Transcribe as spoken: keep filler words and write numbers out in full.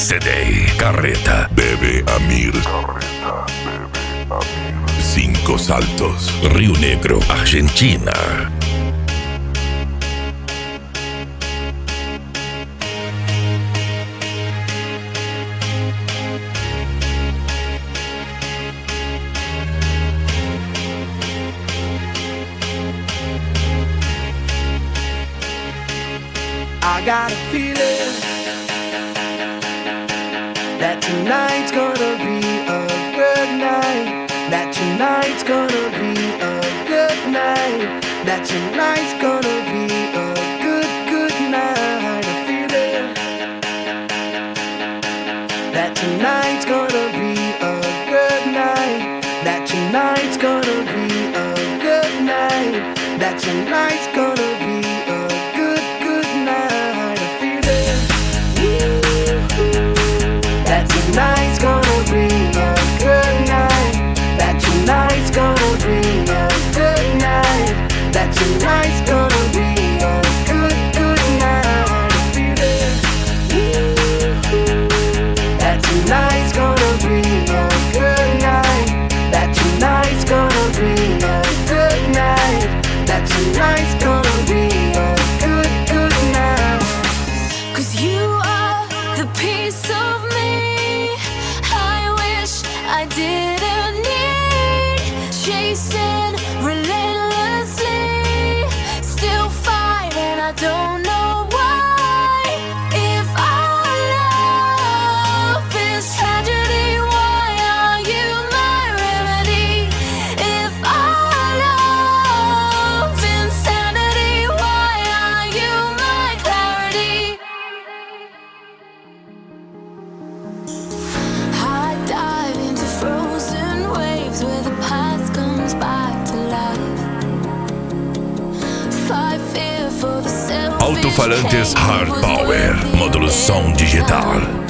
Yesterday, Carreta, Bebe Amir, Cinco Saltos, Río Negro, Argentina. I got a feeling that tonight's gonna be a good night. That tonight's gonna be a good night. That tonight's gonna be a good, good night. A feeling that tonight's gonna be a good night. That tonight's gonna be a good night. That tonight's gonna be a good, good night. A feeling that tonight's gonna be a good night. That tonight's gonna be a good night. That tonight's gonna be a good, good night. A feeling that tonight's gonna be a good night. That tonight's gonna be a good night. That tonight's gonna be a good, good night. 'Cause you are the piece of me I wish I didn't need. Chasing relentlessly, still fighting, I don't know why. If our love is tragedy, why are you my remedy? If our love insanity, why are you my clarity? I dive into frozen waves where the past comes back to life. Fight fear for the selfish Alto-falantes hate Hard was Power, worth the módulo som end. digital.